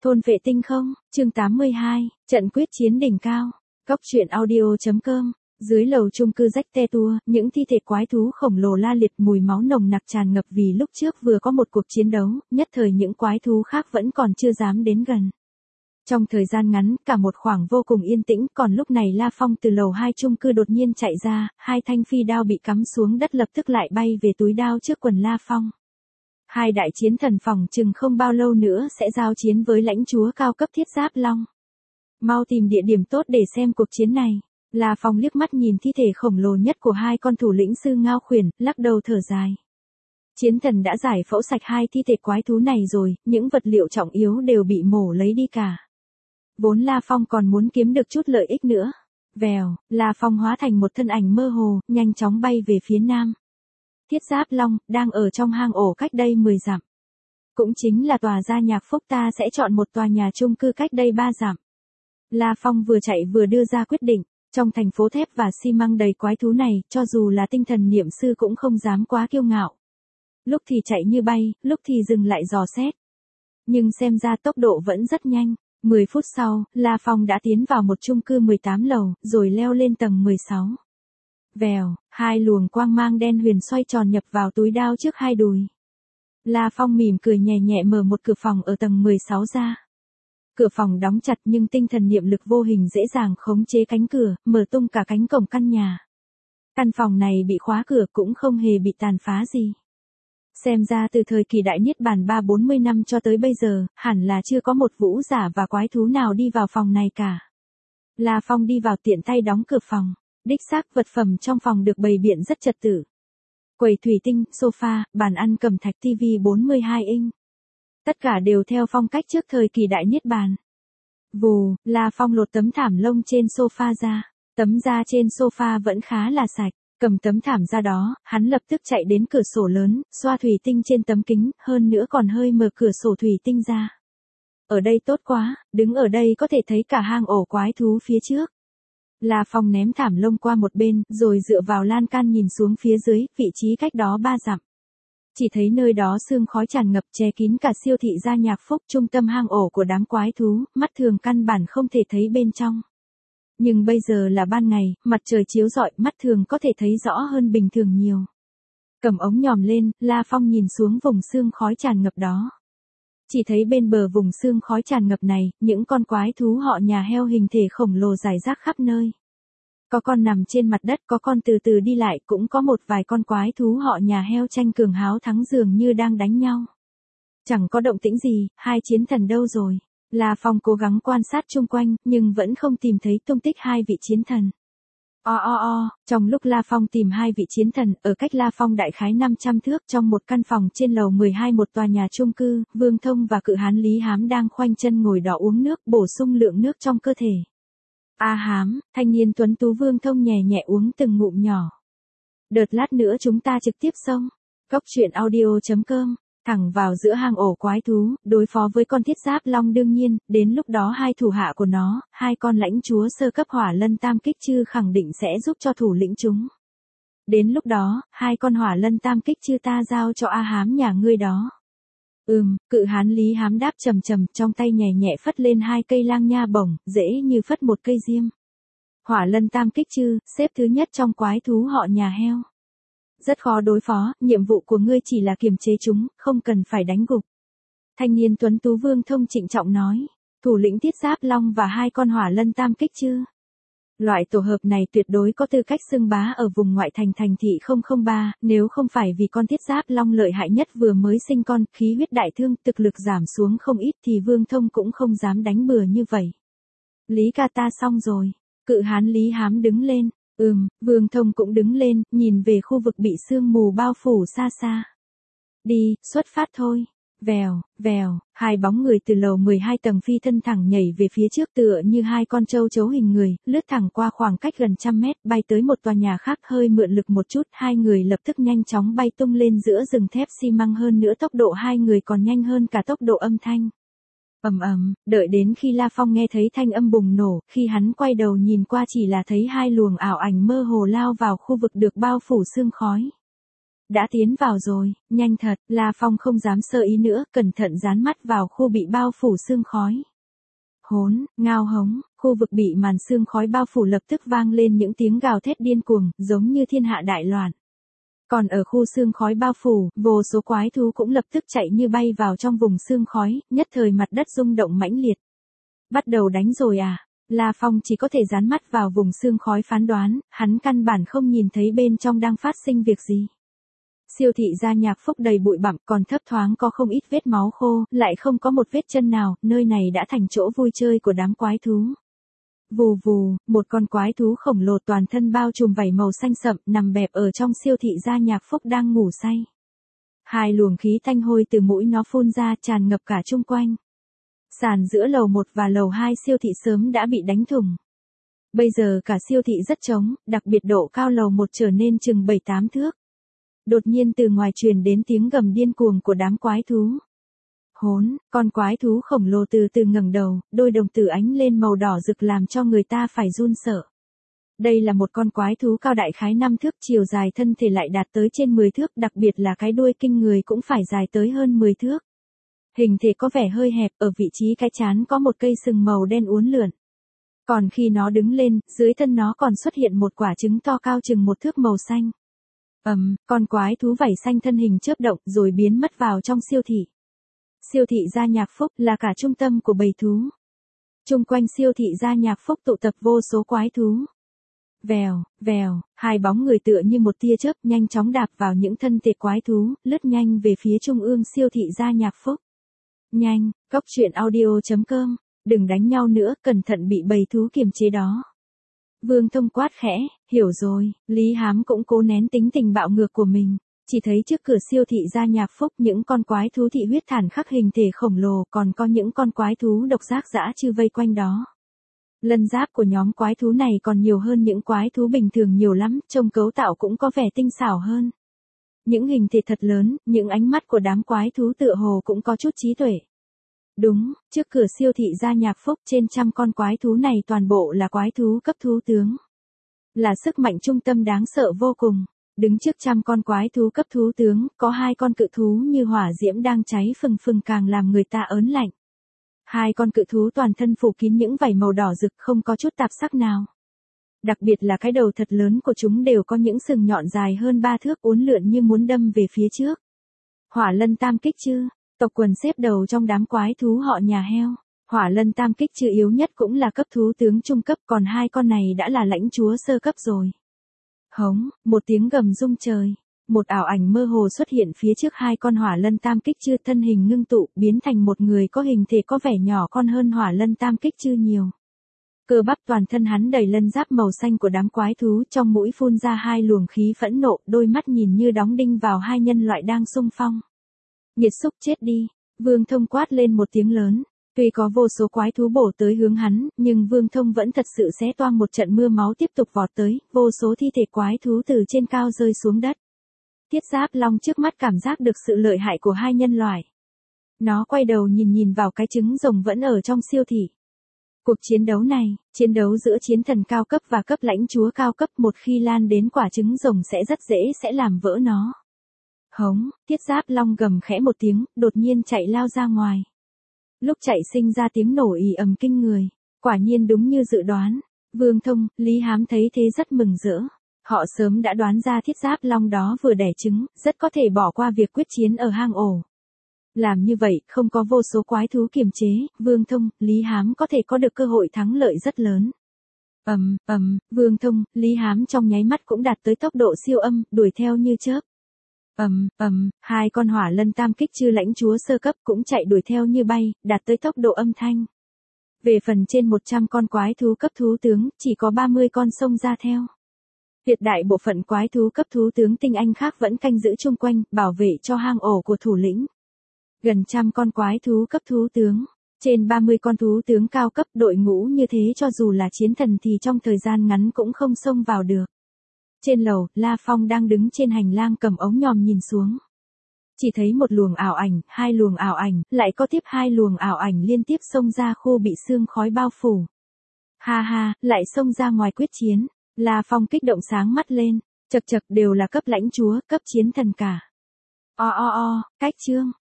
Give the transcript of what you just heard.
Thôn vệ tinh không, chương 82, trận quyết chiến đỉnh cao. Góc truyện audio.com. Dưới lầu chung cư rách te tua, những thi thể quái thú khổng lồ la liệt, mùi máu nồng nặc tràn ngập vì lúc trước vừa có một cuộc chiến đấu, nhất thời những quái thú khác vẫn còn chưa dám đến gần. Trong thời gian ngắn, cả một khoảng vô cùng yên tĩnh, còn lúc này La Phong từ lầu 2 chung cư đột nhiên chạy ra, hai thanh phi đao bị cắm xuống đất lập tức lại bay về túi đao trước quần La Phong. Hai đại chiến thần phòng chừng không bao lâu nữa sẽ giao chiến với lãnh chúa cao cấp Thiết Giáp Long. Mau tìm địa điểm tốt để xem cuộc chiến này. La Phong liếc mắt nhìn thi thể khổng lồ nhất của hai con thủ lĩnh sư Ngao Khuyển, lắc đầu thở dài. Chiến thần đã giải phẫu sạch hai thi thể quái thú này rồi, những vật liệu trọng yếu đều bị mổ lấy đi cả. Vốn La Phong còn muốn kiếm được chút lợi ích nữa. Vèo, La Phong hóa thành một thân ảnh mơ hồ, nhanh chóng bay về phía nam. Thiết Giáp Long, đang ở trong hang ổ cách đây 10 dặm. Cũng chính là tòa gia nhạc Phúc ta sẽ chọn một tòa nhà chung cư cách đây 3 dặm. La Phong vừa chạy vừa đưa ra quyết định, trong thành phố thép và xi măng đầy quái thú này, cho dù là tinh thần niệm sư cũng không dám quá kiêu ngạo. Lúc thì chạy như bay, lúc thì dừng lại dò xét. Nhưng xem ra tốc độ vẫn rất nhanh. 10 phút sau, La Phong đã tiến vào một chung cư 18 lầu, rồi leo lên tầng 16. Vèo, hai luồng quang mang đen huyền xoay tròn nhập vào túi đao trước hai đùi. La Phong mỉm cười nhẹ nhẹ mở một cửa phòng ở tầng 16 ra. Cửa phòng đóng chặt nhưng tinh thần niệm lực vô hình dễ dàng khống chế cánh cửa, mở tung cả cánh cổng căn nhà. Căn phòng này bị khóa cửa cũng không hề bị tàn phá gì. Xem ra từ thời kỳ đại niết bàn 3-40 năm cho tới bây giờ, hẳn là chưa có một vũ giả và quái thú nào đi vào phòng này cả. La Phong đi vào tiện tay đóng cửa phòng. Đích xác vật phẩm trong phòng được bày biện rất trật tự. Quầy thủy tinh, sofa, bàn ăn cầm thạch, TV 42 inch. Tất cả đều theo phong cách trước thời kỳ đại niết bàn. Vù, La Phong lột tấm thảm lông trên sofa ra. Tấm da trên sofa vẫn khá là sạch. Cầm tấm thảm ra đó, hắn lập tức chạy đến cửa sổ lớn, xoa thủy tinh trên tấm kính, hơn nữa còn hơi mở cửa sổ thủy tinh ra. Ở đây tốt quá, đứng ở đây có thể thấy cả hang ổ quái thú phía trước. La Phong ném thảm lông qua một bên, rồi dựa vào lan can nhìn xuống phía dưới, vị trí cách đó 3 dặm. Chỉ thấy nơi đó sương khói tràn ngập che kín cả siêu thị gia nhạc Phúc, trung tâm hang ổ của đám quái thú, mắt thường căn bản không thể thấy bên trong. Nhưng bây giờ là ban ngày, mặt trời chiếu rọi, mắt thường có thể thấy rõ hơn bình thường nhiều. Cầm ống nhòm lên, La Phong nhìn xuống vùng sương khói tràn ngập đó. Chỉ thấy bên bờ vùng sương khói tràn ngập này, những con quái thú họ nhà heo hình thể khổng lồ rải rác khắp nơi. Có con nằm trên mặt đất, có con từ từ đi lại, cũng có một vài con quái thú họ nhà heo tranh cường háo thắng dường như đang đánh nhau. Chẳng có động tĩnh gì, hai chiến thần đâu rồi? La Phong cố gắng quan sát chung quanh, nhưng vẫn không tìm thấy tung tích hai vị chiến thần. Trong lúc La Phong tìm hai vị chiến thần, ở cách La Phong đại khái 500 thước trong một căn phòng trên lầu 12 một tòa nhà chung cư, Vương Thông và cự hán Lý Hám đang khoanh chân ngồi đỏ uống nước, bổ sung lượng nước trong cơ thể. A Hám, thanh niên tuấn tú Vương Thông nhẹ nhẹ uống từng ngụm nhỏ. Đợt lát nữa chúng ta trực tiếp xông. Góc truyện audio.com. Thẳng vào giữa hang ổ quái thú, đối phó với con Thiết Giáp Long đương nhiên, đến lúc đó hai thủ hạ của nó, hai con lãnh chúa sơ cấp Hỏa Lân Tam Kích Chư khẳng định sẽ giúp cho thủ lĩnh chúng. Đến lúc đó, hai con Hỏa Lân Tam Kích Chư ta giao cho A Hám nhà ngươi đó. Cự hán Lý Hám đáp trầm trầm, trong tay nhẹ nhẹ phất lên hai cây lang nha bổng, dễ như phất một cây diêm. Hỏa Lân Tam Kích Chư, xếp thứ nhất trong quái thú họ nhà heo. Rất khó đối phó, nhiệm vụ của ngươi chỉ là kiềm chế chúng, không cần phải đánh gục. Thanh niên tuấn tú Vương Thông trịnh trọng nói, thủ lĩnh Thiết Giáp Long và hai con Hỏa Lân Tam Kích Chư. Loại tổ hợp này tuyệt đối có tư cách xưng bá ở vùng ngoại thành thành thị 003, nếu không phải vì con Thiết Giáp Long lợi hại nhất vừa mới sinh con, khí huyết đại thương, thực lực giảm xuống không ít thì Vương Thông cũng không dám đánh bừa như vậy. Lý ca ta xong rồi. Cự hán Lý Hám đứng lên. Vương Thông cũng đứng lên, nhìn về khu vực bị sương mù bao phủ xa xa. Đi, xuất phát thôi. Vèo, hai bóng người từ lầu 12 tầng phi thân thẳng nhảy về phía trước tựa như hai con trâu chấu hình người, lướt thẳng qua khoảng cách gần 100 mét, bay tới một tòa nhà khác hơi mượn lực một chút, hai người lập tức nhanh chóng bay tung lên giữa rừng thép xi măng hơn nữa tốc độ hai người còn nhanh hơn cả tốc độ âm thanh. Đợi đến khi La Phong nghe thấy thanh âm bùng nổ, khi hắn quay đầu nhìn qua chỉ là thấy hai luồng ảo ảnh mơ hồ lao vào khu vực được bao phủ sương khói. đã tiến vào rồi, nhanh thật, La Phong không dám sơ ý nữa, cẩn thận dán mắt vào khu bị bao phủ sương khói. Hốn, ngao hống, khu vực bị màn sương khói bao phủ lập tức vang lên những tiếng gào thét điên cuồng, giống như thiên hạ đại loạn. Còn ở khu sương khói bao phủ, vô số quái thú cũng lập tức chạy như bay vào trong vùng sương khói, nhất thời mặt đất rung động mãnh liệt. Bắt đầu đánh rồi à? La Phong chỉ có thể dán mắt vào vùng sương khói phán đoán, hắn căn bản không nhìn thấy bên trong đang phát sinh việc gì. Siêu thị Gia Nhạc Phúc đầy bụi bặm, còn thấp thoáng có không ít vết máu khô, lại không có một vết chân nào, nơi này đã thành chỗ vui chơi của đám quái thú. Vù vù, một con quái thú khổng lồ toàn thân bao trùm vảy màu xanh sậm, nằm bẹp ở trong siêu thị Gia Nhạc Phúc đang ngủ say. Hai luồng khí tanh hôi từ mũi nó phun ra tràn ngập cả chung quanh. Sàn giữa lầu 1 và lầu 2 siêu thị sớm đã bị đánh thủng. Bây giờ cả siêu thị rất trống, đặc biệt độ cao lầu 1 trở nên chừng 7-8 thước. Đột nhiên từ ngoài truyền đến tiếng gầm điên cuồng của đám quái thú. Hốn, con quái thú khổng lồ từ từ ngẩng đầu, đôi đồng tử ánh lên màu đỏ rực làm cho người ta phải run sợ. Đây là một con quái thú cao đại khái 5 thước, chiều dài thân thể lại đạt tới trên 10 thước, đặc biệt là cái đuôi kinh người cũng phải dài tới hơn 10 thước. Hình thể có vẻ hơi hẹp, ở vị trí cái trán có một cây sừng màu đen uốn lượn. Còn khi nó đứng lên, dưới thân nó còn xuất hiện một quả trứng to cao chừng 1 thước màu xanh. Con quái thú vảy xanh thân hình chớp động rồi biến mất vào trong siêu thị. Siêu thị Gia Nhạc Phúc là cả trung tâm của bầy thú. Chung quanh siêu thị Gia Nhạc Phúc tụ tập vô số quái thú. Vèo, vèo, hai bóng người tựa như một tia chớp nhanh chóng đạp vào những thân thể quái thú, lướt nhanh về phía trung ương siêu thị Gia Nhạc Phúc. Nhanh, cóc truyện audio.com, đừng đánh nhau nữa, cẩn thận bị bầy thú kiềm chế đó. Vương Thông quát khẽ, hiểu rồi, Lý Hám cũng cố nén tính tình bạo ngược của mình. Chỉ thấy trước cửa siêu thị Gia Nhạc Phúc những con quái thú thị huyết thản khắc hình thể khổng lồ, còn có những con quái thú độc giác dã chư vây quanh đó. Lân giáp của nhóm quái thú này còn nhiều hơn những quái thú bình thường nhiều lắm, trông cấu tạo cũng có vẻ tinh xảo hơn. Những hình thể thật lớn, những ánh mắt của đám quái thú tựa hồ cũng có chút trí tuệ. Đúng, trước cửa siêu thị Gia Nhạc Phúc trên trăm con quái thú này toàn bộ là quái thú cấp thú tướng. Là sức mạnh trung tâm đáng sợ vô cùng. Đứng trước trăm con quái thú cấp thú tướng, có hai con cự thú như hỏa diễm đang cháy phừng phừng càng làm người ta ớn lạnh. Hai con cự thú toàn thân phủ kín những vảy màu đỏ rực không có chút tạp sắc nào. Đặc biệt là cái đầu thật lớn của chúng đều có những sừng nhọn dài hơn 3 thước uốn lượn như muốn đâm về phía trước. Hỏa Lân Tam Kích Chư, tộc quần xếp đầu trong đám quái thú họ nhà heo. Hỏa Lân Tam Kích Chư yếu nhất cũng là cấp thú tướng trung cấp, còn hai con này đã là lãnh chúa sơ cấp rồi. Hống, một tiếng gầm rung trời. Một ảo ảnh mơ hồ xuất hiện phía trước hai con Hỏa Lân Tam Kích Chư, thân hình ngưng tụ, biến thành một người có hình thể có vẻ nhỏ con hơn Hỏa Lân Tam Kích Chư nhiều. Cơ bắp toàn thân hắn đầy lân giáp màu xanh của đám quái thú, trong mũi phun ra hai luồng khí phẫn nộ, đôi mắt nhìn như đóng đinh vào hai nhân loại đang xung phong. Nhiệt xúc chết đi, Vương Thông quát lên một tiếng lớn. Tuy có vô số quái thú bổ tới hướng hắn, nhưng Vương Thông vẫn thật sự xé toang một trận mưa máu tiếp tục vọt tới, vô số thi thể quái thú từ trên cao rơi xuống đất. Thiết Giáp Long trước mắt cảm giác được sự lợi hại của hai nhân loại. Nó quay đầu nhìn vào cái trứng rồng vẫn ở trong siêu thị. Cuộc chiến đấu này, chiến đấu giữa chiến thần cao cấp và cấp lãnh chúa cao cấp, một khi lan đến quả trứng rồng sẽ rất dễ sẽ làm vỡ nó. Hống, Thiết Giáp Long gầm khẽ một tiếng, đột nhiên chạy lao ra ngoài. Lúc chạy sinh ra tiếng nổ ì ầm kinh người, quả nhiên đúng như dự đoán. Vương Thông, Lý Hám thấy thế rất mừng rỡ. Họ sớm đã đoán ra Thiết Giáp Long đó vừa đẻ trứng, rất có thể bỏ qua việc quyết chiến ở hang ổ. Làm như vậy, không có vô số quái thú kiềm chế, Vương Thông, Lý Hám có thể có được cơ hội thắng lợi rất lớn. Vương Thông, Lý Hám trong nháy mắt cũng đạt tới tốc độ siêu âm, đuổi theo như chớp. Hai con Hỏa Lân Tam Kích Chư lãnh chúa sơ cấp cũng chạy đuổi theo như bay, đạt tới tốc độ âm thanh. Về phần trên 100 con quái thú cấp thú tướng, chỉ có 30 con xông ra theo. Tuyệt đại bộ phận quái thú cấp thú tướng tinh anh khác vẫn canh giữ chung quanh, bảo vệ cho hang ổ của thủ lĩnh. Gần trăm con quái thú cấp thú tướng, trên 30 con thú tướng cao cấp, đội ngũ như thế cho dù là chiến thần thì trong thời gian ngắn cũng không xông vào được. Trên lầu, La Phong đang đứng trên hành lang cầm ống nhòm nhìn xuống. Chỉ thấy một luồng ảo ảnh, hai luồng ảo ảnh, lại có tiếp hai luồng ảo ảnh liên tiếp xông ra khu bị sương khói bao phủ. Ha ha, lại xông ra ngoài quyết chiến. La Phong kích động sáng mắt lên. Chậc chậc đều là cấp lãnh chúa, cấp chiến thần cả. Cách chương.